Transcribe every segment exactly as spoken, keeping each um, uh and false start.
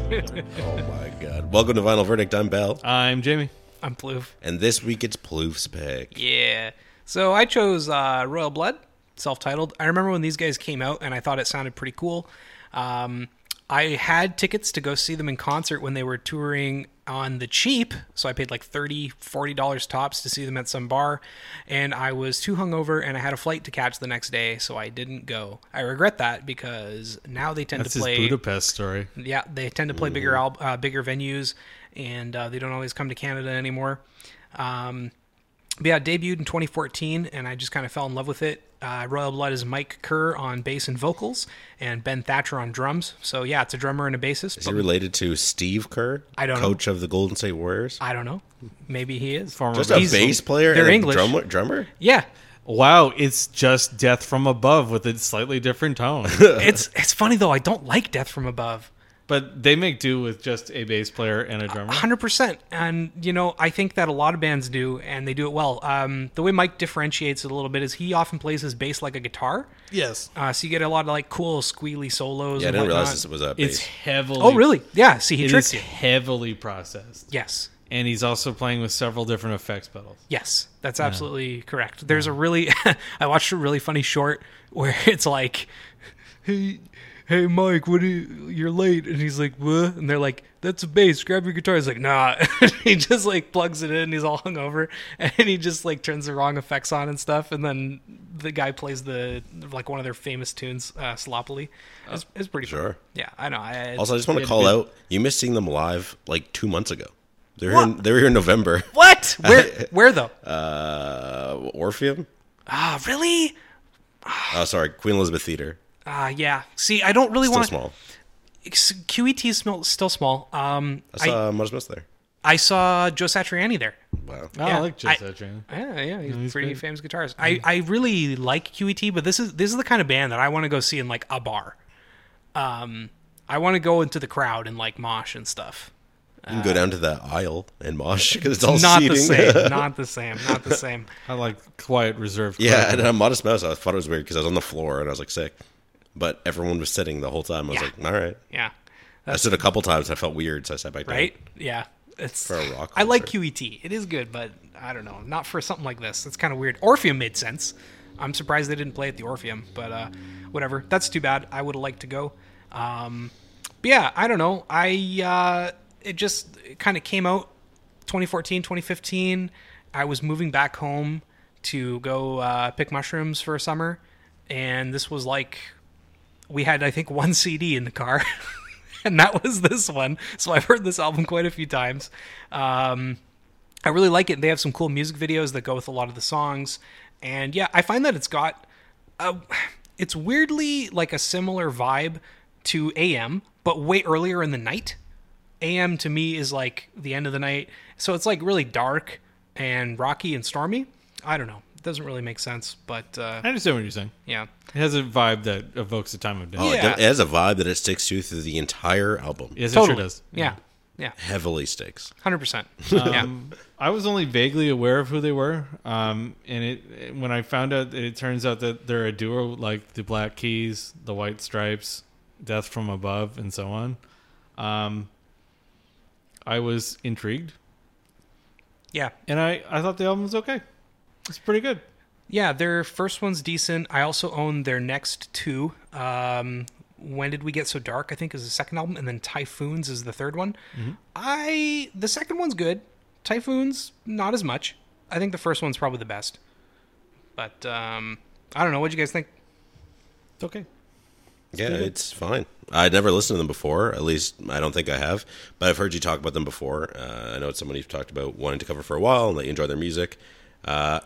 Oh my god. Welcome to Vinyl Verdict. I'm Bell. I'm Jamie. I'm Plouf. And this week it's Plouf's pick. Yeah. So I chose uh, Royal Blood, self-titled. I remember when these guys came out and I thought it sounded pretty cool. Um, I had tickets to go see them in concert when they were touring on the cheap. So I paid like thirty dollars, forty dollars tops to see them at some bar. And I was too hungover and I had a flight to catch the next day, so I didn't go. I regret that because now they tend That's to play... his Budapest story. Yeah, they tend to play Mm-hmm. bigger al- uh, bigger venues, and uh, they don't always come to Canada anymore. Um, but yeah, it debuted in twenty fourteen, and I just kind of fell in love with it. Uh, Royal Blood is Mike Kerr on bass and vocals, and Ben Thatcher on drums. So yeah, it's a drummer and a bassist. Is he related to Steve Kerr? I don't know. Coach of the Golden State Warriors? I don't know. Maybe he is. Former Just a He's- bass player they're and a English. drummer? drummer? Yeah, Wow, it's just Death from Above with a slightly different tone. it's it's funny though. I don't like Death from Above. But they make do with just a bass player and a drummer. one hundred percent. And, you know, I think that a lot of bands do, and they do it well. Um, the way Mike differentiates it a little bit is he often plays his bass like a guitar. Yes. Uh, so you get a lot of, like, cool squealy solos Yeah, I and didn't whatnot. realize this was a bass. It's heavily... Oh, really? Yeah, see, he It tricks is you. heavily processed. Yes. And he's also playing with several different effects pedals. Yes, that's absolutely correct. There's a really... I watched a really funny short where it's like, hey... Hey Mike, what are you, you're late, and he's like, what? And they're like, that's a bass. Grab your guitar. He's like, nah. He just like plugs it in. He's all hungover, and he just like turns the wrong effects on and stuff. And then the guy plays the like one of their famous tunes, uh, sloppily. It's, it's pretty fun. Sure. Yeah, I know. I, Also, I just want to It'd call be- out, you missed seeing them live like two months ago. They were, What? in, they were here in November. what? Where? Where though? Uh, Orpheum? Ah, really? Oh, sorry, Queen Elizabeth Theater. Ah, yeah. See, I don't really Still want. small. Q E T is small, still small. Um, I saw Modest Mouse there. I I saw Joe Satriani there. Wow. Oh, Yeah, I like Joe I- Satriani. Yeah, yeah, he's, he's pretty great. famous guitarist. I, I really like Q E T, but this is this is the kind of band that I want to go see in like a bar. Um, I want to go into the crowd and like mosh and stuff. You can go down to the aisle and mosh because it's all Not seating. the same. Not the same. Not the same. I like quiet, reserved. Yeah, crowd. and on Modest Mouse, I thought it was weird because I was on the floor and I was like sick, but everyone was sitting the whole time. I was Yeah. like, all right. Yeah. I stood a couple times. I felt weird, so I sat back down. Right. Yeah. It's For a rock I like concert. Q E T. It is good, but I don't know. Not for something like this. It's kind of weird. Orpheum made sense. I'm surprised they didn't play at the Orpheum, but uh, whatever. That's too bad. I would have liked to go. Um, but yeah, I don't know. I uh, it just kind of came out twenty fourteen, twenty fifteen. I was moving back home to go uh, pick mushrooms for a summer, and this was like we had I think one C D in the car. And that was this one. So I've heard this album quite a few times. Um, I really like it. They have some cool music videos that go with a lot of the songs. And yeah, I find that it's got... A, it's weirdly like a similar vibe to A M, but way earlier in the night. A M to me is like the end of the night. So it's like really dark and rocky and stormy. I don't know. It doesn't really make sense, but uh, I understand what you're saying. yeah. It has a vibe that evokes the time of day. Oh, it Yeah. does- it has a vibe that it sticks to through the entire album. Yes, it Totally. sure does. Yeah. Yeah. Heavily sticks. one hundred percent. Yeah. Um, I was only vaguely aware of who they were, um, and it, it when I found out that it turns out that they're a duo like the Black Keys, the White Stripes, Death from Above, and so on. Um, I was intrigued, Yeah. and I, I thought the album was okay. It's pretty good. Yeah, their first one's decent. I also own their next two. Um, When Did We Get So Dark, I think, is the second album, and then Typhoons is the third one. I the second one's good. Typhoons, not as much. I think the first one's probably the best. But um, I don't know. What do you guys think? It's okay. Yeah, it's fine. I'd never listened to them before. At least I don't think I have. But I've heard you talk about them before. Uh, I know it's someone you've talked about wanting to cover for a while and that you enjoy their music. Uh,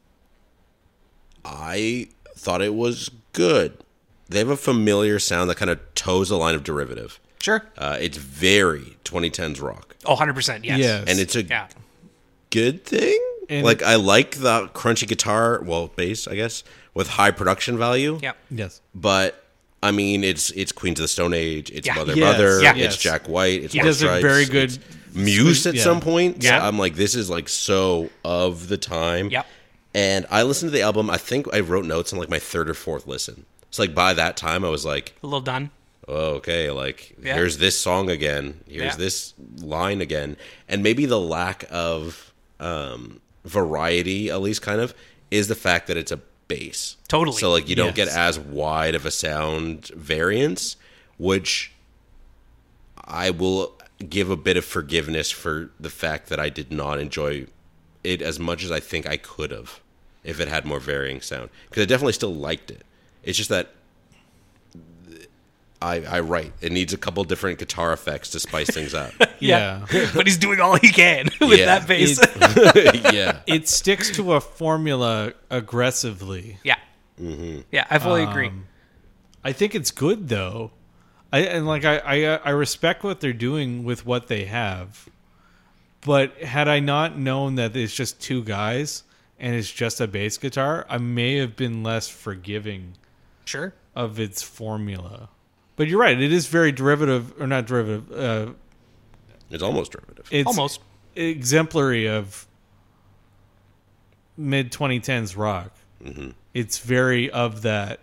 I thought it was good. They have a familiar sound that kind of toes the line of derivative. Sure. Uh, it's very twenty tens rock. Oh, one hundred percent. Yes. Yes. And it's a Yeah. good thing. And- like, I like the crunchy guitar, well, bass, I guess, with high production value. Yep. Yes. But I mean, it's it's Queens of the Stone Age, it's Yeah. Mother Yes, Mother, yeah. it's yes. Jack White, it's He White does a Stripes, very good it's Muse at yeah. some point. So Yeah. I'm like, this is like so of the time. Yep. And I listened to the album. I think I wrote notes on like my third or fourth listen. So like by that time, I was like, A little done. oh, okay, like Yeah. here's this song again, here's Yeah. this line again, and maybe the lack of um, variety, at least kind of, is the fact that it's a bass. Totally. So like you don't get Yes. as wide of a sound variance, which I will give a bit of forgiveness for the fact that I did not enjoy it as much as I think I could have if it had more varying sound, because I definitely still liked it. It's just that I I write it needs a couple different guitar effects to spice things up. Yeah. But he's doing all he can with Yeah. that bass. Yeah, It sticks to a formula aggressively. yeah. Yeah, I fully agree. Um, I think it's good though. I and like I, I I respect what they're doing with what they have. But had I not known that it's just two guys and it's just a bass guitar, I may have been less forgiving Sure. of its formula. But you're right, it is very derivative or not derivative. Uh, it's almost derivative. it's Almost. exemplary of mid twenty tens rock. Mm-hmm. It's very of that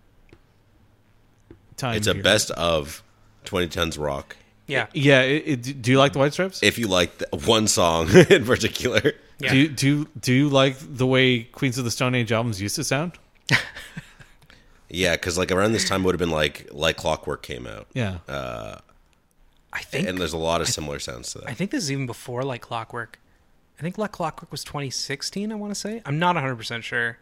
time. It's a period. best of twenty tens rock. Yeah. Yeah. It, it, do you like the White Stripes? If you like the, one song in particular, Yeah. Do you, do you, do you like the way Queens of the Stone Age albums used to sound? yeah, because like around this time would have been like like Clockwork came out, Yeah. I think and there's a lot of similar sounds to that. I think this is even before Like Clockwork. I think Like Clockwork was twenty sixteen, I want to say. I'm not one hundred percent sure.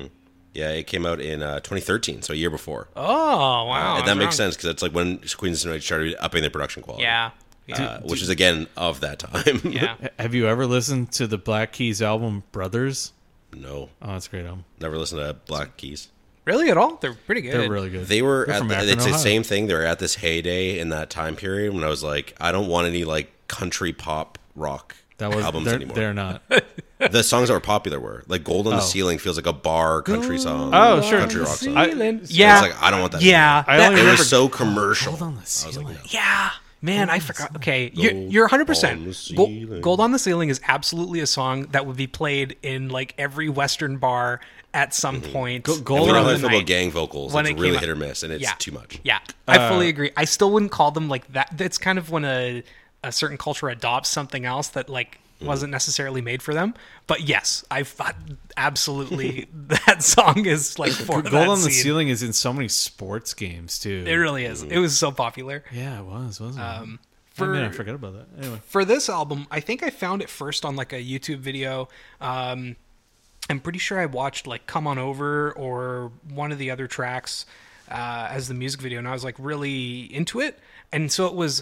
Yeah, it came out in uh, twenty thirteen, so a year before. Oh, wow. and I that was makes wrong. sense because it's like when Queens of the Stone Age started upping their production quality. Yeah. Yeah. Uh, which is again of that time. yeah. H- Have you ever listened to the Black Keys album Brothers? No, Oh, it's a great album. never listened to Black Keys. Really at all? They're pretty good. They're really good. They were They're at from the, Akron, it's the Ohio. same thing. They were at this heyday in that time period when I was like, I don't want any like country pop rock That was albums they're, anymore. they're not. The songs that were popular were like "Gold on Oh. the Ceiling" feels like a bar country song. Oh, sure. country rock song. I- yeah. It's like I don't want that. yeah. I that- only it remember was so commercial. Gold on the I was like, Ceiling. no. Yeah. Man, I forgot. Okay, you're, Gold you're one hundred on percent. the Gold, Ceiling. Gold on the Ceiling is absolutely a song that would be played in like every Western bar at some point. Go- And Gold we on know the how I throughout feel the about night. gang vocals. When It's it came really out. hit or miss, and it's Yeah. too much. Yeah, I Uh, fully agree. I still wouldn't call them like that. That's kind of when a a certain culture adopts something else that like wasn't necessarily made for them. But yes, I thought absolutely that song is like for Gold that on the scene. Ceiling is in so many sports games too. It really is. It was so popular. Yeah, it was, wasn't it? Um, I mean, I for- forgot about that. Anyway, For this album, I think I found it first on like a YouTube video. Um, I'm pretty sure I watched like "Come On Over" or one of the other tracks uh, as the music video, and I was like really into it. And so it was,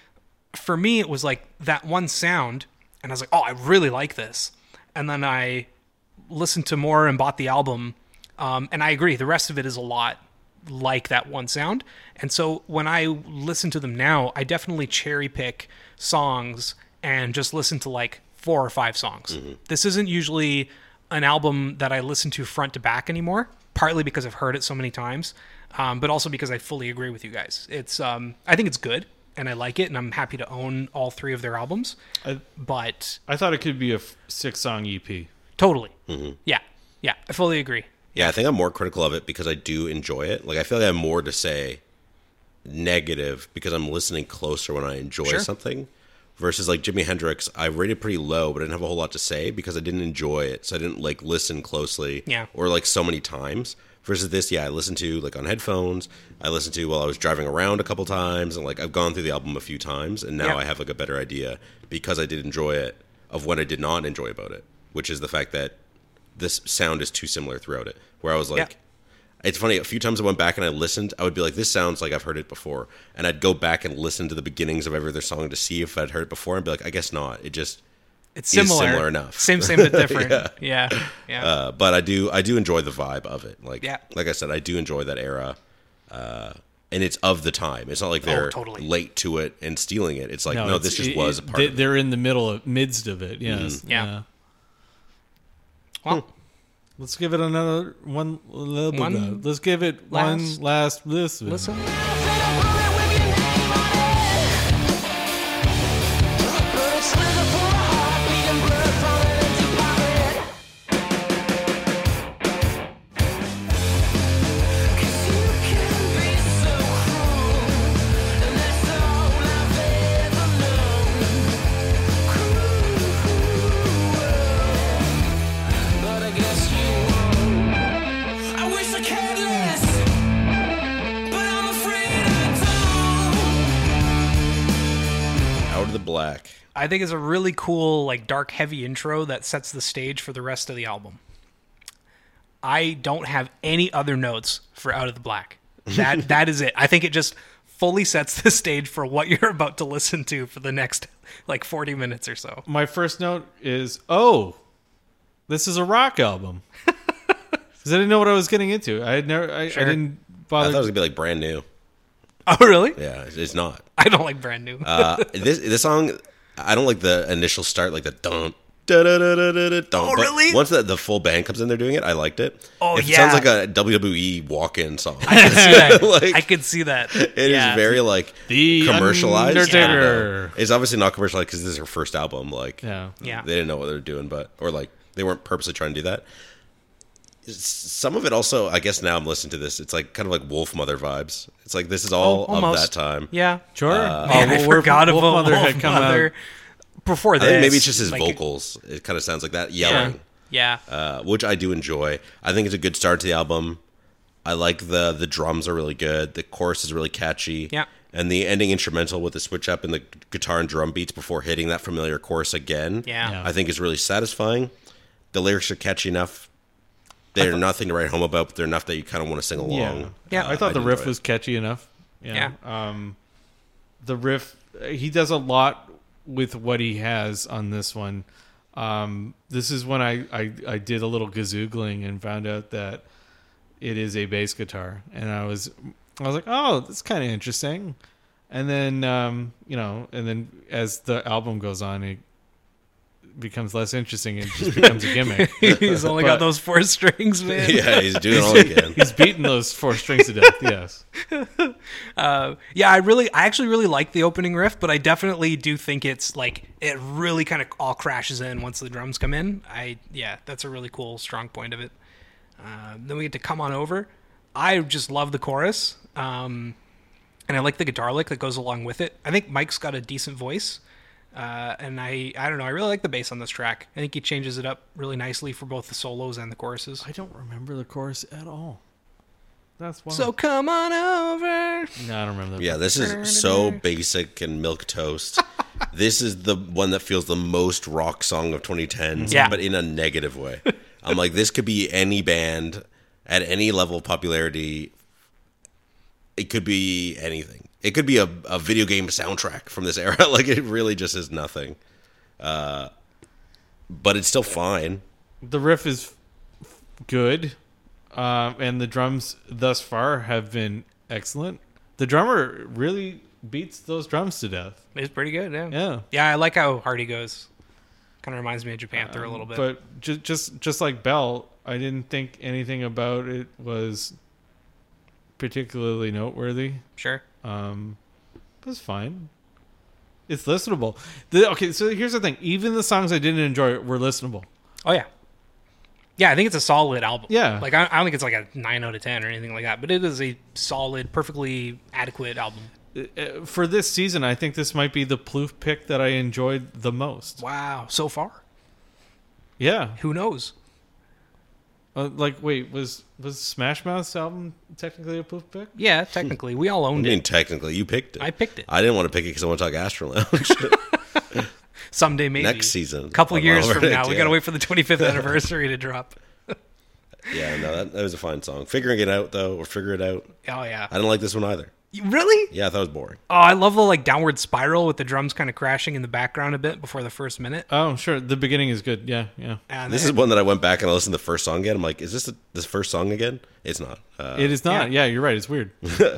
for me, it was like that one sound, and I was like, oh, I really like this. And then I listened to more and bought the album, um, and I agree, the rest of it is a lot like that one sound. And so when I listen to them now, I definitely cherry pick songs and just listen to like four or five songs. This isn't usually an album that I listen to front to back anymore, partly because I've heard it so many times, um, but also because I fully agree with you guys. It's um, I think it's good and I like it, and I'm happy to own all three of their albums. I, But I thought it could be a f- six-song E P. totally, yeah, yeah, I fully agree. Yeah, I think I'm more critical of it because I do enjoy it. Like I feel like I have more to say negative because I'm listening closer when I enjoy Sure. something. Versus like Jimi Hendrix, I rated pretty low, but I didn't have a whole lot to say because I didn't enjoy it, so I didn't like listen closely, Yeah. or like so many times. Versus this, yeah, I listened to like on headphones. I listened to while I was driving around a couple times, and like I've gone through the album a few times, and now Yeah. I have like a better idea because I did enjoy it of what I did not enjoy about it, which is the fact that this sound is too similar throughout it. Where I was like, Yeah. it's funny, a few times I went back and I listened, I would be like, this sounds like I've heard it before. And I'd go back and listen to the beginnings of every other song to see if I'd heard it before and be like, I guess not. It just, It's Is similar, similar enough. Same, same, but different. Yeah. yeah, yeah. uh, but I do, I do enjoy the vibe of it. Like, Yeah. like I said, I do enjoy that era. Uh, and it's of the time. It's not like they're Oh, totally. late to it and stealing it. It's like, no, this it's- just it- was a it- part they, of it. They're in the middle of midst of it. Yes. Yeah. Well, Let's give it another one. One Let's give it last- one last listen. listen. I think it's a really cool, like, dark, heavy intro that sets the stage for the rest of the album. I don't have any other notes for Out of the Black. That That is it. I think it just fully sets the stage for what you're about to listen to for the next, like, forty minutes or so. My first note is, oh, this is a rock album. Because I didn't know what I was getting into. I had never, I, Sure. I didn't I bother. thought it was gonna be like brand new. Oh, really? Yeah, it's not. I don't like brand new. Uh, this this song, I don't like the initial start, like the dun da da da da da da. Oh, but really? Once the, the full band comes in, there doing it. I liked it. Oh, it yeah. sounds like a W W E walk-in song. I could see that. Like, I could see that. It is Yeah. very like The commercialized. Undertaker. It's obviously not commercialized because this is her first album. Like, Yeah. Yeah. they didn't know what they were doing, but or like they weren't purposely trying to do that. Some of it also, I guess now I'm listening to this, it's like kind of like Wolf Mother vibes. It's like this is all Oh, of almost. that time. Yeah. Sure. Uh, Man, I Wolf- forgot Wolf about Mother Wolf had come out. Mother. Before I this. think maybe it's just his like, vocals. It kind of sounds like that yelling, Yeah. uh, which I do enjoy. I think it's a good start to the album. I like the the drums are really good. The chorus is really catchy. Yeah. And the ending instrumental with the switch up and the guitar and drum beats before hitting that familiar chorus again, Yeah. Yeah. I think is really satisfying. The lyrics are catchy enough. They're nothing to write home about, but they're enough that you kind of want to sing along. Yeah. Yeah. Uh, I thought the do riff enjoy it. was catchy enough. Yeah. Um, the riff, he does a lot with what he has on this one. Um, this is when I, I, I did a little gazoogling and found out that it is a bass guitar. And I was, I was like, oh, that's kind of interesting. And then, um, you know, and then as the album goes on, it becomes less interesting. It just becomes a gimmick. He's only got But- those four strings, man. Yeah, he's doing it all again. He's beating those four strings to death. Yes. Uh, yeah, I really, I actually really like the opening riff, but I definitely do think it's like it really kind of all crashes in once the drums come in. I, yeah, that's a really cool, strong point of it. Uh, then we get to Come On Over. I just love the chorus, um, and I like the guitar lick that goes along with it. I think Mike's got a decent voice, uh, and I, I don't know, I really like the bass on this track. I think he changes it up really nicely for both the solos and the choruses. I don't remember the chorus at all. That's why. So come on over. no, I don't remember that. Yeah, this is so basic and milk toast. This is the one that feels the most rock song of twenty tens, Yeah. but in a negative way. I'm like, this could be any band at any level of popularity. It could be anything. It could be a, a video game soundtrack from this era. Like, it really just is nothing. Uh, but it's still fine. The riff is f- good, um, and the drums thus far have been excellent. The drummer really beats those drums to death. It's pretty good, yeah. Yeah. Yeah, I like how hard he goes. Kind of reminds me of Japanther a little bit. But just just just like Bell, I didn't think anything about it was particularly noteworthy. Sure. Um, it was fine. It's listenable. The, okay, so here's the thing. Even the songs I didn't enjoy were listenable. Oh, yeah. Yeah, I think it's a solid album. Yeah. Like, I, I don't think it's like a nine out of ten or anything like that, but it is a solid, perfectly adequate album. Uh, For this season, I think this might be the Plouffe pick that I enjoyed the most. Wow. So far. Yeah. Who knows? Uh, like, wait, was was Smash Mouth's album technically a Plouffe pick? Yeah, technically. We all I owned mean, it. technically, you picked it. I picked it. I didn't want to pick it because I want to talk Astro Lounge. Someday, maybe. Next season. A couple I'll years over from it, now. We yeah. got to wait for the twenty-fifth anniversary to drop. Yeah, no, that, that was a fine song. Figuring it out, though, or figure it out. Oh, yeah. I didn't like this one either. Really? Yeah, I thought it was boring. Oh, I love the like downward spiral with the drums kind of crashing in the background a bit before the first minute. Oh, sure. The beginning is good. Yeah, yeah. And This then- is one that I went back and I listened to the first song again. I'm like, is this the, this first song again? It's not. Uh, It is not. yeah. Yeah, you're right. It's weird.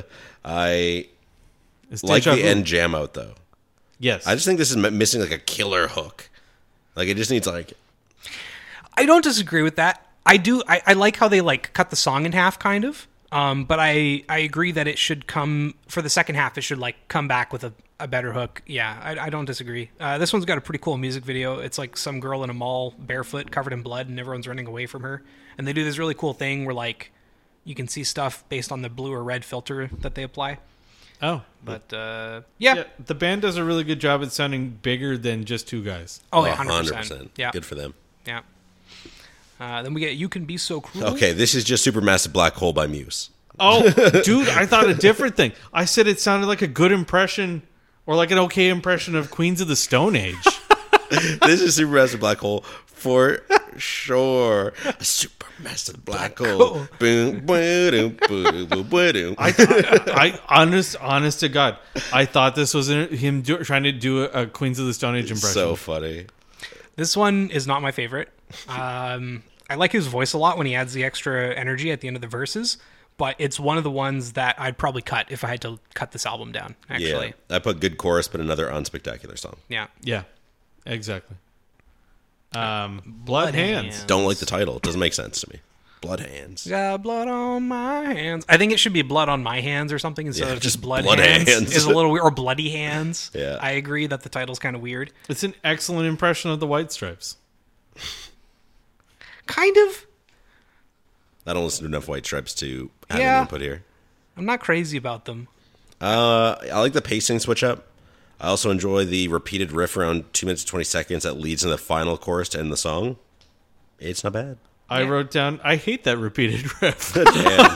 I It's like deja the vu. end jam out, though. Yes. I just think this is m- missing like a killer hook. Like, it just needs like, I don't disagree with that. I do. I, I like how they like cut the song in half, kind of. Um, but I I agree that it should come for the second half. It should like come back with a, a better hook. Yeah, I, I don't disagree. Uh, this one's got a pretty cool music video. It's like some girl in a mall barefoot, covered in blood, and everyone's running away from her. And they do this really cool thing where like you can see stuff based on the blue or red filter that they apply. oh. But uh, yeah. Yeah, the band does a really good job at sounding bigger than just two guys. Oh, yeah, one one hundred hundred percent. percent. Yeah, Good for them. yeah. Uh, then we get "You Can Be So Cruel." Okay, this is just Supermassive Black Hole by Muse. Oh, dude, I thought a different thing. I said it sounded like a good impression Or like an okay impression of Queens of the Stone Age. This is Supermassive Black Hole for sure. A supermassive black, black hole. hole. Boom, boom, boom, boom, boom. I, I, I, honest, honest to God, I thought this was him do, trying to do a, a Queens of the Stone Age impression. So funny. This one is not my favorite. Um, I like his voice a lot when he adds the extra energy at the end of the verses. But it's one of the ones that I'd probably cut if I had to cut this album down, actually. Yeah, I put good chorus, but another unspectacular song. Yeah. Yeah, exactly. Um, Blood, Blood Hands. Hands. Don't like the title. It doesn't make sense to me. Blood Hands. Got blood on my hands. I think it should be Blood on My Hands or something instead yeah, of just Blood, blood hands. hands. Is a little weird. Or Bloody Hands. Yeah. I agree that the title's kind of weird. It's an excellent impression of the White Stripes. Kind of. I don't listen to enough White Stripes to have Yeah. an input here. I'm not crazy about them. Uh, I like the pacing switch up. I also enjoy the repeated riff around two minutes and twenty seconds that leads in the final chorus to end the song. It's not bad. I Yeah. wrote down, I hate that repeated riff. Damn.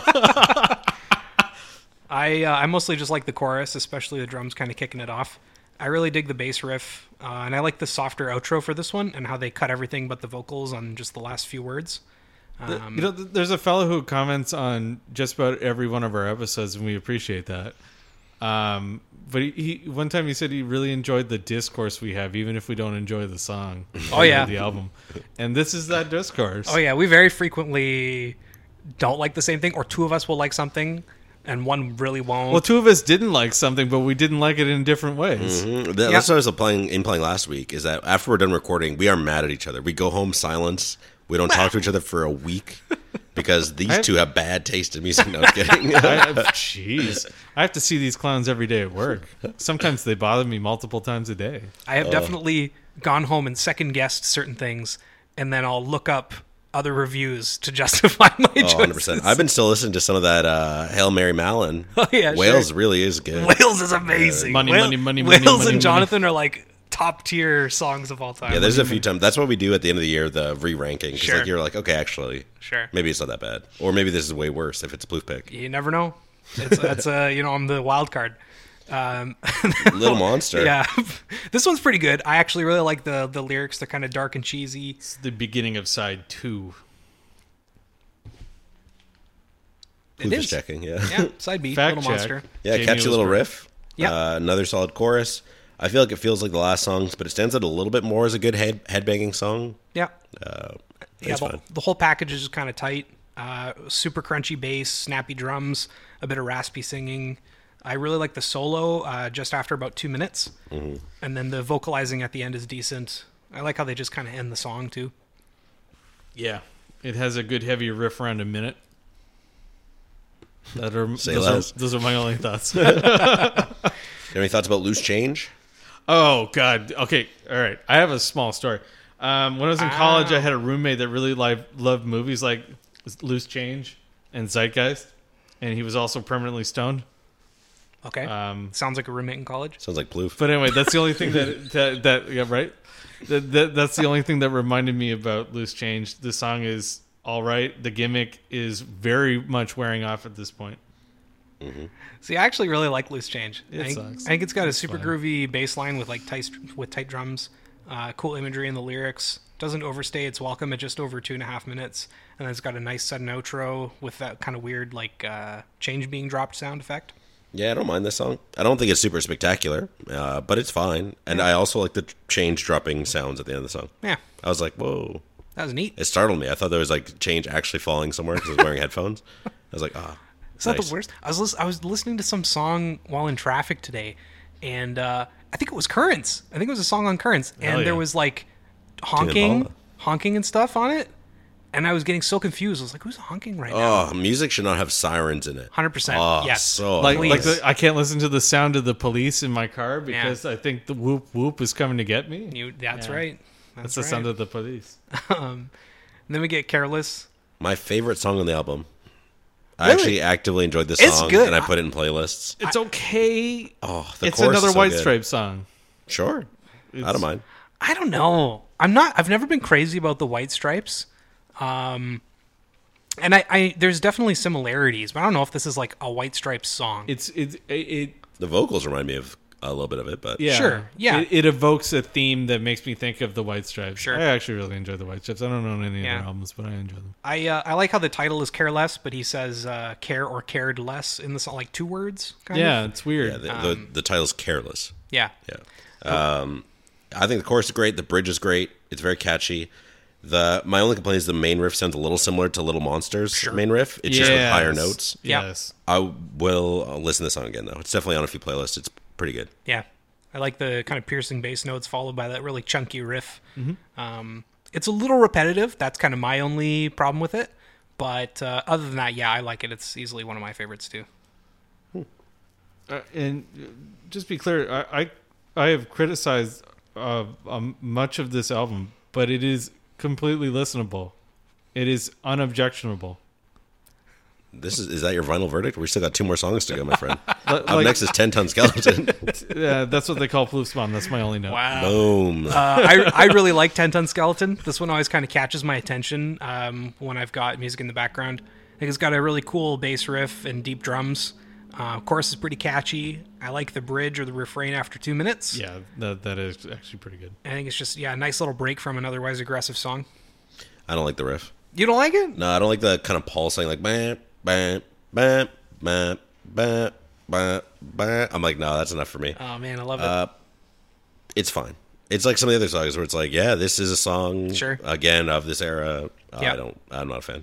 I uh, I mostly just like the chorus, especially the drums kind of kicking it off. I really dig the bass riff, uh, and I like the softer outro for this one and how they cut everything but the vocals on just the last few words. Um, you know, th- there's a fellow who comments on just about every one of our episodes, and we appreciate that. Um, but he, he one time he said he really enjoyed the discourse we have, even if we don't enjoy the song. Oh, yeah. the album, and this is that discourse. Oh yeah, we very frequently don't like the same thing, or two of us will like something, and one really won't. Well, two of us didn't like something, but we didn't like it in different ways. Mhm. That- That's what I was playing in playing last week. Is that after we're done recording, we are mad at each other. We go home silence. We don't talk to each other for a week because these have- two have bad taste in music. No, I'm kidding. I- Jeez, I have to see these clowns every day at work. Sometimes they bother me multiple times a day. I have definitely gone home and second guessed certain things, and then I'll look up other reviews to justify my Oh, choices. one hundred percent. I've been still listening to some of that uh, Hail Mary Mallon. Oh, yeah, Wales sure. really is good. Wales is amazing. Money, Wales, money, money, Wales money, money, and Jonathan are like top tier songs of all time. Yeah, there's a few times. That's what we do at the end of the year, the re-ranking. 'Cause, Sure. like, you're like, okay, actually, Sure. maybe it's not that bad. Or maybe this is way worse if it's a Bluth pick. You never know. It's that's uh you know I'm the wild card. Um, Little Monster. yeah, this one's pretty good. I actually really like the the lyrics. They're kind of dark and cheesy. It's the beginning of side two. It Bluth is is. checking, yeah. Yeah, side B, Fact Little check. Monster. Yeah, Jamie catchy was little right. riff. Yep. Uh, another solid chorus. I feel like it feels like the last songs, but it stands out a little bit more as a good head headbanging song. Yeah, Uh, yeah. it's The, fun. the whole package is just kind of tight. Uh, super crunchy bass, snappy drums, a bit of raspy singing. I really like the solo uh, just after about two minutes, Mm-hmm. and then the vocalizing at the end is decent. I like how they just kind of end the song too. Yeah, it has a good heavy riff around a minute. That are Say those, less. are those are my only thoughts. You have any thoughts about Loose Change? Oh God. Okay. All right. I have a small story. Um, when I was in college, I had a roommate that really li- loved movies like Loose Change and Zeitgeist, and he was also permanently stoned. Okay, Um, sounds like a roommate in college. Sounds like Bluth. But anyway, that's the only thing that that, that yeah, right. That, that that's the only thing that reminded me about Loose Change. The song is all right. The gimmick is very much wearing off at this point. See, I actually really like Loose Change. It I, think, sucks. I think it's got a It's super fine. groovy bass line with like tight with tight drums, uh, cool imagery in the lyrics. Doesn't overstay its welcome at just over two and a half minutes, and then it's got a nice sudden outro with that kind of weird like uh, change being dropped sound effect. Yeah, I don't mind this song. I don't think it's super spectacular, uh, but it's fine. And I also like the change dropping sounds at the end of the song. Yeah, I was like, whoa. that was neat. It startled me. I thought there was like change actually falling somewhere because I was wearing headphones. I was like, ah. It's not nice. the worst. I was lis- I was listening to some song while in traffic today, and uh, I think it was Currents. I think it was a song on Currents, and Hell yeah. there was like honking, Impala. honking and stuff on it, and I was getting so confused. I was like, "Who's honking right now?" Oh, music should not have sirens in it. Hundred percent. Oh, Yes. so Like, annoying. like the, I can't listen to the sound of the police in my car because I think the whoop whoop is coming to get me. You, that's Yeah. right. That's That's, the right. sound of the police. um, and then we get Careless. My favorite song on the album. I Really? actually actively enjoyed this It's song, good. and I put it in playlists. It's okay. Oh, the It's chorus another is so White good. Stripe song. Sure, I It's- don't mind. I don't know. I'm not. I've never been crazy about the White Stripes. Um, and I, I there's definitely similarities, but I don't know if this is like a White Stripes song. It's it it. it The vocals remind me of a little bit of it, but Yeah, Sure, yeah. It, it evokes a theme that makes me think of the White Stripes. Sure. I actually really enjoy the White Stripes. I don't own any Yeah. of their albums, but I enjoy them. I uh, I like how the title is Careless, but he says uh, care or cared less in the song, like two words. Kind Yeah, of. it's weird. yeah, the, Um, the, the title's Careless. Yeah. Yeah. Um, I think the chorus is great. The bridge is great. It's very catchy. The my only complaint is the main riff sounds a little similar to Little Monsters' main riff. It's just with Yes. higher notes. Yeah. Yes. I will uh, listen to the song again though. It's definitely on a few playlists. It's pretty good. Yeah, I like the kind of piercing bass notes followed by that really chunky riff. Um, it's a little repetitive. That's kind of my only problem with it. But uh, other than that, yeah, I like it. It's easily one of my favorites too. Uh, and uh, just be clear, I I, I have criticized uh, um, much of this album, but it is completely listenable. It is unobjectionable. This is is that your final verdict? We still got two more songs to go, my friend. Like- Up next is Ten Ton Skeleton. Yeah, that's what they call Floofspawn. That's my only note. Wow. Boom. uh, I, I really like Ten Ton Skeleton. This one always kind of catches my attention um, when I've got music in the background. I think it's got a really cool bass riff and deep drums. Uh, chorus is pretty catchy. I like the bridge or the refrain after two minutes. Yeah, that that is actually pretty good. I think it's just, yeah, a nice little break from an otherwise aggressive song. I don't like the riff. You don't like it? No, I don't like the kind of pulsing, like bam, bam, bam, bam, bam, bam, bam. I'm like, no, that's enough for me. Oh, man, I love it. Uh, it's fine. It's like some of the other songs where it's like, yeah, this is a song Sure. again of this era. Uh, Yeah. I don't. I'm not a fan.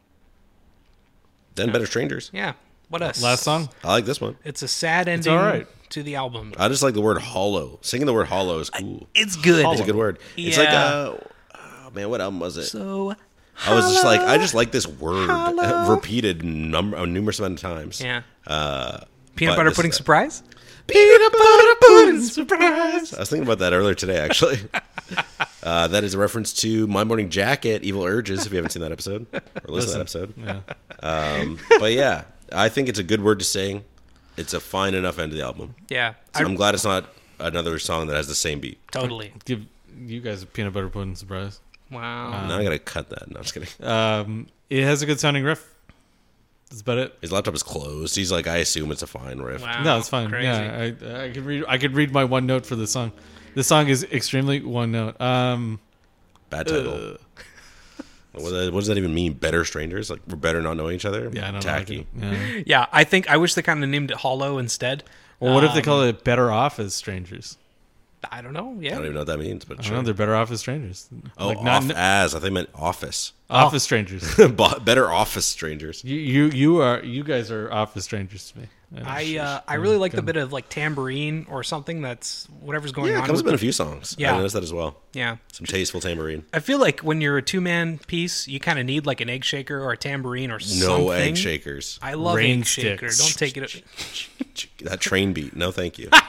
Then Better Strangers. yeah. What else? Last song? I like this one. It's a sad ending all right. to the album. I just like the word hollow. Singing the word hollow is cool. It's good. It's a good word. It's like Yeah. uh oh man, what album was it? So, I was just like, I just like this word Hollow. repeated number a numerous amount of times. yeah. Uh, Peanut but butter this- pudding surprise? Peanut butter pudding surprise. I was thinking about that earlier today, actually. Uh, that is a reference to My Morning Jacket, Evil Urges, if you haven't seen that episode or listened to that episode. Yeah. Um, but yeah, I think it's a good word to sing. It's a fine enough end to the album. Yeah. So I, I'm glad it's not another song that has the same beat. totally. Give you guys a peanut butter pudding surprise. Wow. Now I gotta cut that. No, I'm just kidding. Um, it has a good sounding riff. That's about it. His laptop is closed. He's like, I assume it's a fine riff. wow. No, it's fine. Crazy. Yeah, I, I could read. I could read my one note for the song. The song is extremely one note. Um, Bad title. uh, What, does that, what does that even mean? Better strangers? Like we're better not knowing each other? yeah, I don't Tacky. know. Yeah. Yeah, I think I wish they kind of named it Hollow instead. Well, what if they Um, call it "Better Off as Strangers"? I don't know. I Yeah. don't even know what that means, but I sure. don't know. They're better off as strangers. Oh, Like, off not, as. I think I meant office. off as strangers. Bo- better office strangers. You, you, you are. You guys are off as strangers to me. I uh, I really like the bit of like tambourine or something that's whatever's going Yeah, it on. comes with up in a the- few songs. Yeah. I noticed that as well. yeah. Some tasteful tambourine. I feel like when you're a two man piece, you kind of need like an egg shaker or a tambourine or No something. egg shakers. I love Rain egg shaker. sticks. Don't take it. That train beat. No, thank you.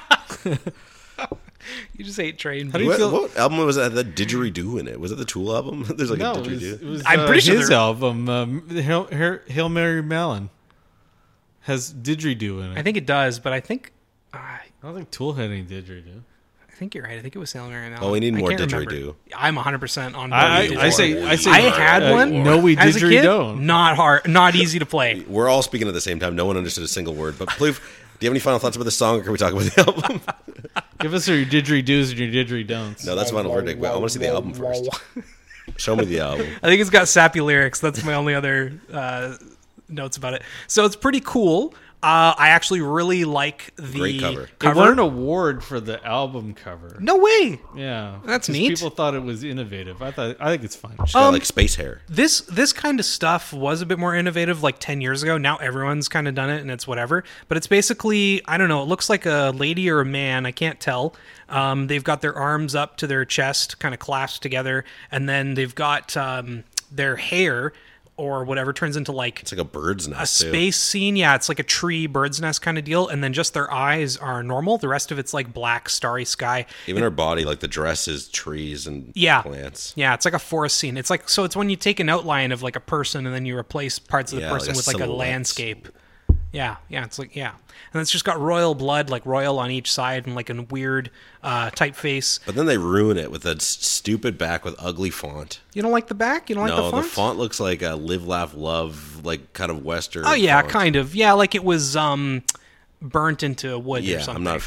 You just ate train. do you what, feel- what album was that? That Didgeridoo in it. Was it the Tool album? There's like No, a it was, Didgeridoo. it was I'm uh, pretty sure his they're- album, um, Hail, Hail, Hail Mary Mallon, has didgeridoo in it. I think it does, but I think I I don't think Tool had any didgeridoo. I think you're right. I think it was Sailor Mary Mallon. Oh, we need I more can't remember. didgeridoo. I'm one hundred percent on board. I, with I, I didgeridoo. say, I say, I had uh, one. No, we as a kid. didgeridoo. Not hard. Not easy to play. We're all speaking at the same time. No one understood a single word. But please, do you have any final thoughts about the song, or can we talk about the album? Give us your didgeridoos and your didgeridon'ts. No, that's final verdict. Wait, I want to see the album first. Show me the album. I think it's got sappy lyrics. That's my only other uh, notes about it. So it's pretty cool. Uh, I actually really like the Great cover. It won an award for the album cover. No way. Yeah, That's 'cause neat. Um, People thought it was innovative. I thought. I think it's fine. She's got like space hair. This this kind of stuff was a bit more innovative like ten years ago. Now everyone's kind of done it and it's whatever. But it's basically, I don't know, it looks like a lady or a man, I can't tell. Um, they've got their arms up to their chest, kind of clasped together, and then they've got um, their hair or whatever turns into like It's like a bird's a nest. too. space scene. Yeah, it's like a tree bird's nest kind of deal, and then just their eyes are normal. The rest of it's like black starry sky. Even her body, like the dress is trees and Yeah. plants. Yeah, it's like a forest scene. It's like, so it's when you take an outline of like a person and then you replace parts of the Yeah, like person a with like a silhouette. landscape. Yeah, yeah, it's like, yeah. And it's just got royal blood, like royal on each side and like a weird uh, typeface. But then they ruin it with a s- stupid back with ugly font. You don't like the back? You don't like no, the font? the font looks like a live, laugh, love, like kind of Western. Oh, yeah, font. kind of. Yeah, like it was um, burnt into wood or Yeah, something. I'm not a fan.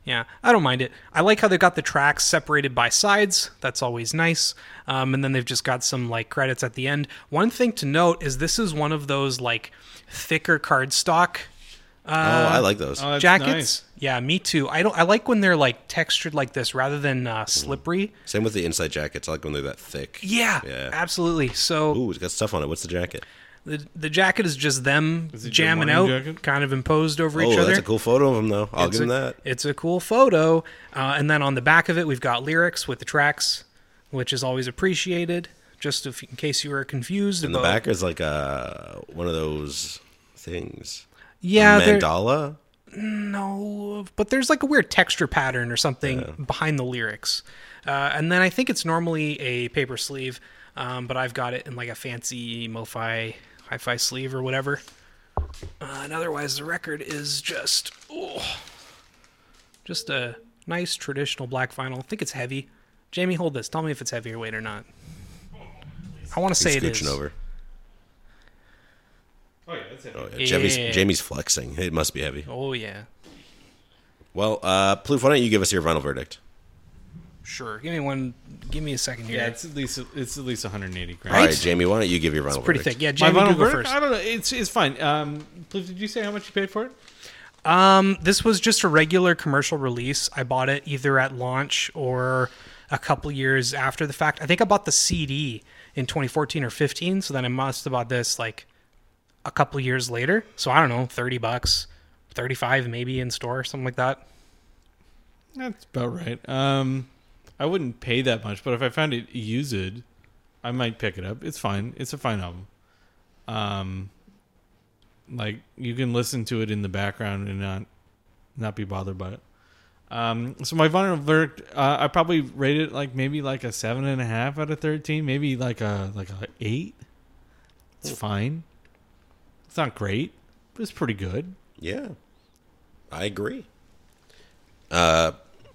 Yeah, I don't mind it. I like how they got the tracks separated by sides. That's always nice. Um, and then they've just got some like credits at the end. One thing to note is this is one of those like thicker cardstock oh, I like those. Oh, that's jackets. nice. Yeah, me too. I don't. I like when they're like textured like this rather than uh, slippery. Same with the inside jackets. I like when they're that thick. Yeah, Yeah. absolutely. So Ooh, it's got stuff on it. What's the jacket? the the jacket is just them Is it your jamming morning out, jacket? kind of imposed over Oh, each other. that's a cool photo of them, though. I'll It's give a, them that. It's a cool photo. Uh, and then on the back of it, we've got lyrics with the tracks, which is always appreciated. Just if, in case you were confused And the about back is like a one of those things. yeah, a there- mandala. no, but there's like a weird texture pattern or something behind the lyrics. Uh, and then I think it's normally a paper sleeve, um, but I've got it in like a fancy MoFi hi-fi sleeve or whatever. Uh, and otherwise, the record is just oh, just a nice traditional black vinyl. I think it's heavy. Jamie, hold this. Tell me if it's heavier weight or not. I want to say He's it is. scooching over. Oh yeah, that's it. Oh, yeah. Jamie's, Yeah. Jamie's flexing. It must be heavy. Oh yeah, Well, uh, Plouffe, why don't you give us your vinyl verdict? sure. Give me one. Give me a second here. Yeah, it's at least it's at least one hundred eighty grams. All right, Jamie, why don't you give your vinyl pretty verdict? thick. Yeah, My Jamie, vinyl you go verdict? first. I don't know. It's it's fine. Um, Cliff, did you say how much you paid for it? Um, this was just a regular commercial release. I bought it either at launch or a couple years after the fact. I think I bought the C D in twenty fourteen or fifteen, so then I must have bought this like a couple years later. So I don't know, thirty bucks, thirty-five maybe in store, something like that. That's about right. Um, I wouldn't pay that much, but if I found it used, I might pick it up. It's fine. It's a fine album. Um, like you can listen to it in the background and not not be bothered by it. Um, so my vinyl verdict, uh, I probably rate it like maybe like a seven and a half out of thirteen, maybe like a like a eight. It's fine. It's not great, but it's pretty good. Yeah, I agree. Uh,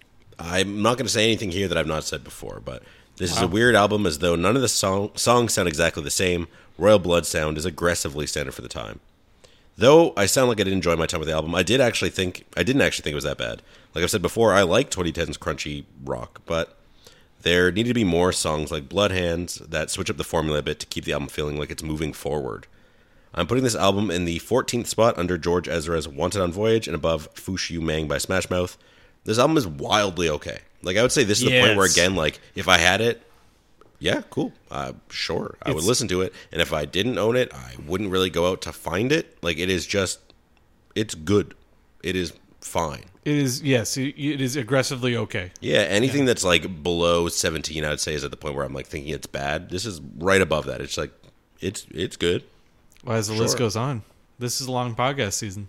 I'm not going to say anything here that I've not said before, but this is a weird album as though none of the song, songs sound exactly the same. Royal Blood sound is aggressively standard for the time. Though I sound like I didn't enjoy my time with the album, I did actually think, I didn't actually think it was that bad. Like I've said before, I like twenty ten's crunchy rock, but there needed to be more songs like Blood Hands that switch up the formula a bit to keep the album feeling like it's moving forward. I'm putting this album in the fourteenth spot under George Ezra's Wanted on Voyage and above Fush You Mang by Smash Mouth. This album is wildly okay. Like, I would say this is the point where, Yes. again, like, if I had it, yeah, cool. Uh, sure. I would It's- listen to it. And if I didn't own it, I wouldn't really go out to find it. Like, it is just, it's good. It is fine. It is yes, it, it is aggressively okay. Yeah, anything that's, like, below seventeen, I would say, is at the point where I'm, like, thinking it's bad. This is right above that. It's, like, it's it's good. Well, as the list Sure. goes on, this is a long podcast season.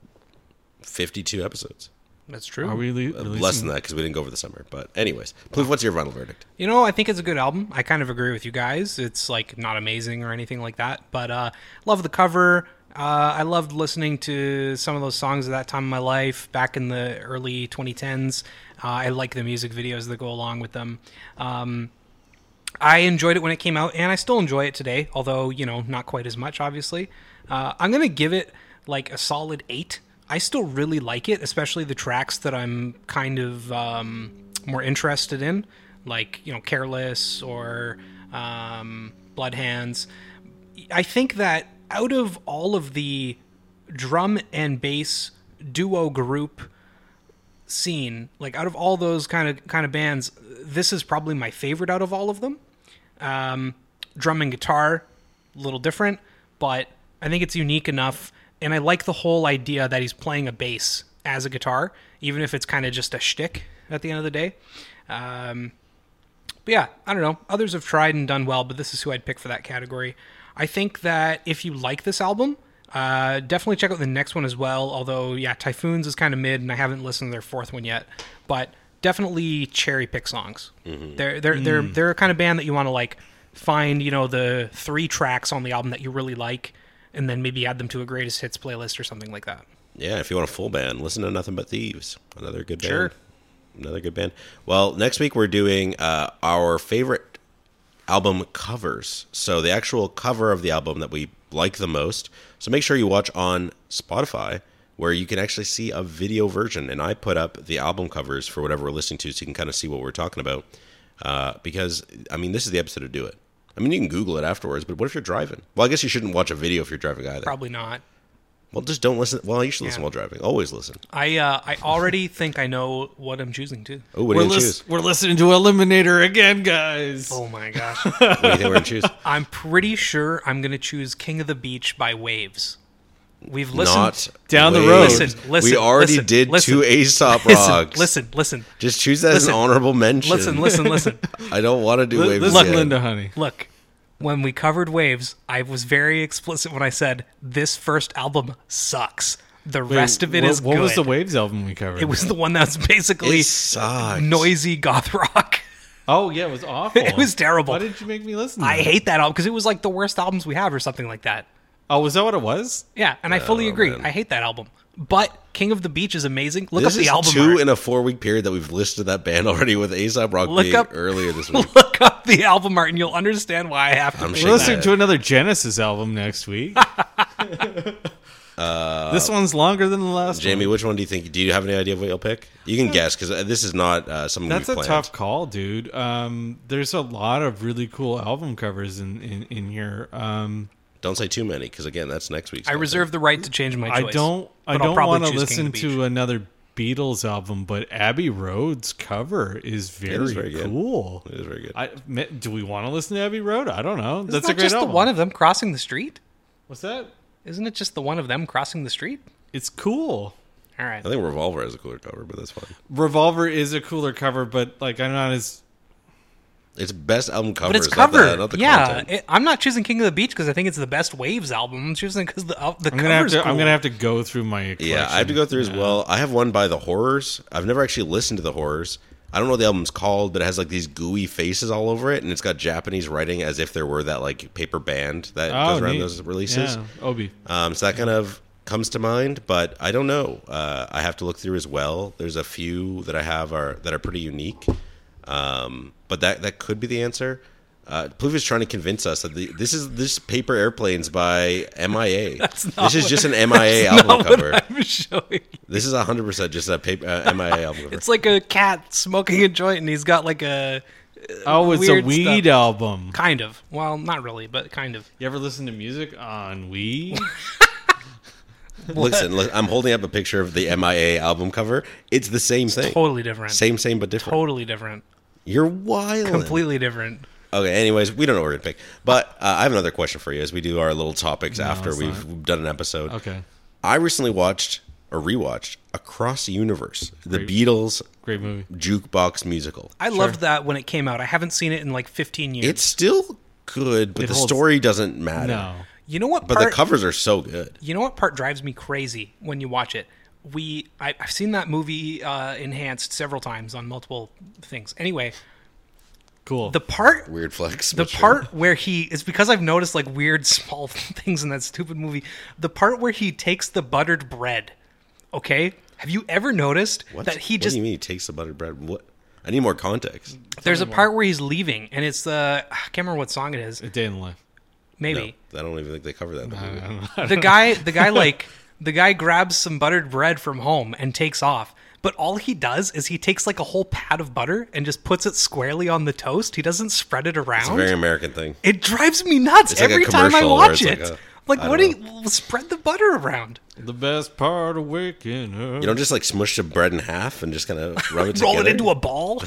fifty-two episodes. That's true. Are we le- Uh, releasing? Less than that because we didn't go over the summer. But anyways, Plouffe, what's your vinyl verdict? You know, I think it's a good album. I kind of agree with you guys. It's like not amazing or anything like that, but uh, love the cover. Uh, I loved listening to some of those songs at that time of my life, back in the early twenty tens. Uh, I like the music videos that go along with them. Um, I enjoyed it when it came out, and I still enjoy it today, although, you know, not quite as much, obviously. Uh, I'm going to give it like a solid eight. I still really like it, especially the tracks that I'm kind of um, more interested in, like, you know, Careless or um, Blood Hands. I think that out of all of the drum and bass duo group scene, like out of all those kind of kind of bands, this is probably my favorite out of all of them. Um, drum and guitar, a little different, but I think it's unique enough, and I like the whole idea that he's playing a bass as a guitar, even if it's kind of just a shtick at the end of the day. Um, but yeah, I don't know. Others have tried and done well, but this is who I'd pick for that category. I think that if you like this album, uh, definitely check out the next one as well. Although, yeah, Typhoons is kind of mid, and I haven't listened to their fourth one yet. But definitely cherry pick songs. Mm-hmm. They're they're they're they're a kind of band that you want to like find, you know, the three tracks on the album that you really like, and then maybe add them to a greatest hits playlist or something like that. Yeah, if you want a full band, listen to Nothing But Thieves. Another good band. Sure. Another good band. Well, next week we're doing uh, our favorite album covers. So the actual cover of the album that we like the most. So make sure you watch on Spotify where you can actually see a video version. And I put up the album covers for whatever we're listening to so you can kind of see what we're talking about. Uh, because, I mean, this is the episode to do it. I mean, you can Google it afterwards, but what if you're driving? Well, I guess you shouldn't watch a video if you're driving either. Probably not. Well, just don't listen. Well, you should listen Yeah. while driving. Always listen. I uh, I already think I know what I'm choosing too. Oh, what We're, do you lis- choose? we're listening to Eliminator again, guys. Oh my gosh. What do you think we're going to choose? I'm pretty sure I'm going to choose King of the Beach by Waves. We've listened. Not Down the Wait. road. Listen, listen. We already listen, did listen, two Aesop listen, rocks. Listen, listen, Just choose that listen. as an honorable mention. listen, listen, listen. I don't want to do Li- waves Listen, again. Linda, honey. Look, when we covered Waves, I was very explicit when I said this first album sucks. The rest of it what, is What good. was the Waves album we covered? It was the one that's basically It sucks. noisy goth rock. Oh yeah, it was awful. It was terrible. Why did you make me listen? to I it? hate that album because it was like the worst albums we have or something like that. Oh, was that what it was? Yeah, and I fully Oh, agree. man. I hate that album. But King of the Beach is amazing. Look This up the is album two art. in a four-week period that we've listed that band already with Aesop Rock Look being up- earlier this week. Look up the album art and you'll understand why I have to I'm pick shaking We're that. listening to another Genesis album next week. this one's longer than the last Jamie, one. which one do you think? Do you have any idea of what you'll pick? You can guess because this is not uh, something That's we a planned. tough call, dude. Um, there's a lot of really cool album covers in, in, in here. Um, Don't say too many because again, that's next week's. I content. reserve the right to change my I choice. don't I but I'll don't probably want to choose King listen of the to Beach. another Beatles album, but Abbey Road's cover is very, very good. cool. It is very good. I, me- do we want to listen to Abbey Road? I don't know. Isn't That's that a great just album. the one of them crossing the street? What's that? Isn't it just the one of them crossing the street? It's cool. All right. I think Revolver has a cooler cover, but that's fine. Revolver is a cooler cover, but like I'm not as It's best album cover. But it's not the- covered. Not the yeah, content. it, I'm not choosing King of the Beach because I think it's the best Waves album. I'm choosing because the uh, the I'm gonna have cover's to cool. I'm gonna have to go through my collection. Yeah, I have to go through as Yeah. well. I have one by the Horrors. I've never actually listened to the Horrors. I don't know what the album's called, but it has like these gooey faces all over it, and it's got Japanese writing as if there were that like paper band that Oh, goes around neat. those releases. Yeah, Obi. Um, so that kind of comes to mind, but I don't know. Uh, I have to look through as well. There's a few that I have are that are pretty unique, um, but that that could be the answer. Uh, Pluv is trying to convince us that the, this is this Paper Airplanes by M I A. That's not This is what- just an M I A That's album not what cover. I'm showing. This is one hundred percent just a paper, uh, M I A album cover. It's like a cat smoking a joint, and he's got like a Oh, it's weird a weed stuff. album. kind of. Well, not really, but kind of. You ever listen to music on weed? Listen, look, I'm holding up a picture of the M I A album cover. It's the same thing. Totally different. Same, same, but different. Totally different. You're wild. Completely different. Okay, anyways, we don't know what we're going to pick. But uh, I have another question for you as we do our little topics after it's we've not. done an episode. Okay. I recently watched or rewatched Across the Universe, the Great. Beatles Great movie. jukebox musical. I loved that when it came out. I haven't seen it in like fifteen years. It's still good, but It the holds- story doesn't matter. No. you know what But part? the covers are so good. You know what part drives me crazy when you watch it? We I, I've seen that movie uh, enhanced several times on multiple things. Anyway, Cool. the part Weird flex. the but sure. part where he it's because I've noticed like weird small things in that stupid movie. The part where he takes the buttered bread. Okay, have you ever noticed What? that he what just do you mean he takes the buttered bread? What? I need more context. there's a part where he's leaving and it's the I can't remember what song it is. A Day in the Life. Maybe No, I don't even think they cover that in the movie. I don't know. the guy the guy like the guy grabs some buttered bread from home and takes off, but all he does is he takes like a whole pat of butter and just puts it squarely on the toast. He doesn't spread it around. It's a very American thing. It drives me nuts It's like a every time I commercial where watch it's it. like a- Like, I what do don't you spread the butter around? The best part of waking up. You don't just like smush the bread in half and just kind of rub it Roll together. it into a ball.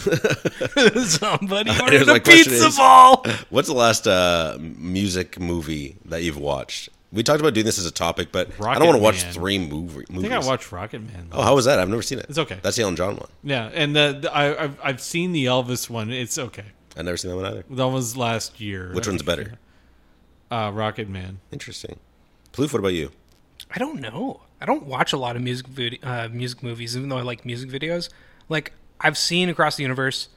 Somebody Here's ordered my a question pizza is- ball. What's the last uh, music movie that you've watched? We talked about doing this as a topic, but I Rocket don't want to watch Man. three movie, I movies. think I watched Rocket Man. Oh, how was that? I've never seen it. It's okay. That's the Elton John one. Yeah, and the, the I, I've I've seen the Elvis one. It's okay. I've never seen that one either. That was last year. Which one's better? Uh, Rocket Man. Interesting. Plouffe, what about you? I don't know. I don't watch a lot of music vid- uh, music movies, even though I like music videos. Like I've seen Across the Universe.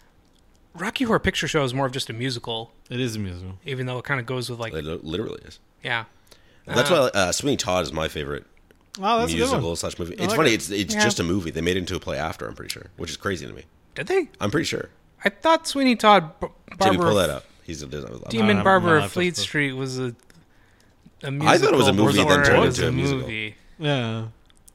Rocky Horror Picture Show is more of just a musical, It is a musical. even though it kind of goes with like It literally is. yeah. That's why uh, Sweeney Todd is my favorite Oh, that's a good musical one. slash movie. I It's like funny. it. It's it's Yeah. just a movie. They made it into a play after. I'm pretty sure, which is crazy to me. Did they? I'm pretty sure. I thought Sweeney Todd, B- Jimmy, Barber, pull that up. He's a Disney. Demon No, no, Barber no, of that's Fleet a- Street was a a musical. I thought it was a movie before then turned it was into a musical. movie. Yeah.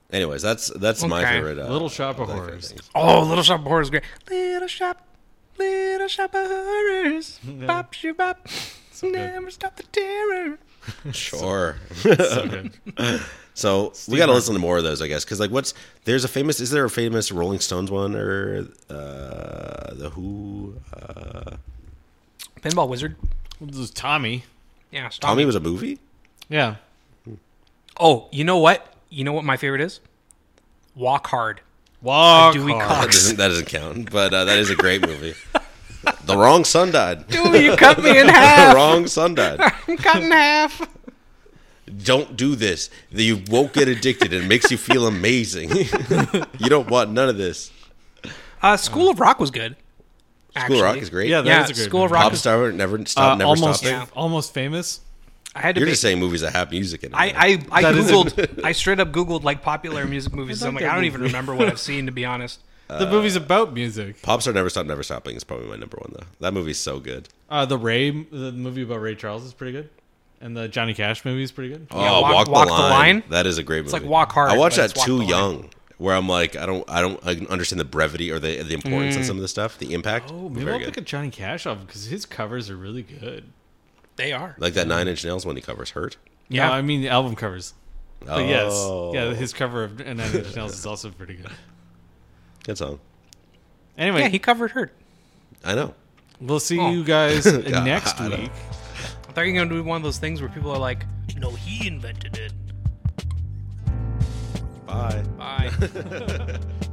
Anyways, that's that's my Okay. favorite. Uh, Little Shop of my favorite Horrors. things. Oh, Little Shop of Horrors is great. Little Shop, Little Shop of Horrors. Bop, shoo, bop. Never stop the terror. Sure. So good. So we got to listen to more of those, I guess, because like, what's there's a famous? Is there a famous Rolling Stones one or uh, the Who? Uh, Pinball Wizard. This is Tommy. Yeah, stop Tommy it. was a movie. Yeah. Oh, you know what? You know what my favorite is? Walk Hard. Walk Dewey Hard. That Cox. doesn't that doesn't count, but uh, that is a great movie. The wrong son died. Dude, you cut me in The half. wrong son died. I'm cut in half. Don't do this. You won't get addicted. It makes you feel amazing. You don't want none of this. Uh, School of Rock was good. School of Rock actually. is great. Yeah, that Yeah, is a great School of movie. Rock Pop star never stop, Uh, never almost, stopping. Yeah. almost famous. I had to You're be, just saying movies that have music in it. I, I, I That is a- googled. I straight up googled like popular music movies. So I'm like, I don't even remember what I've seen, to be honest. The movie's about music. Pop star never stop, never stopping is probably my number one though. That movie's so good. Uh, the Ray, the movie about Ray Charles is pretty good, and the Johnny Cash movie is pretty good. Oh, Yeah, Walk- walk, the, Walk the line. Line. That is a great movie. like Walk Hard, I watched but that it's Walk too the Line. young, where I'm like, I don't, I don't, I understand the brevity or the the importance of Mm. some of the stuff, the impact. Oh, maybe Very I'll good. pick a Johnny Cash album because his covers are really good. They are. Like that Nine Inch Nails one he covers, Hurt. Yeah, Yeah. I mean the album covers. But Oh. yes, yeah, his cover of Nine Inch Nails is also pretty good. Good song. Anyway, Yeah, he covered Hurt. I know. we'll see Oh. you guys next God. week. I thought you were gonna do one of those things where people are like, "No, he invented it." Bye. Bye.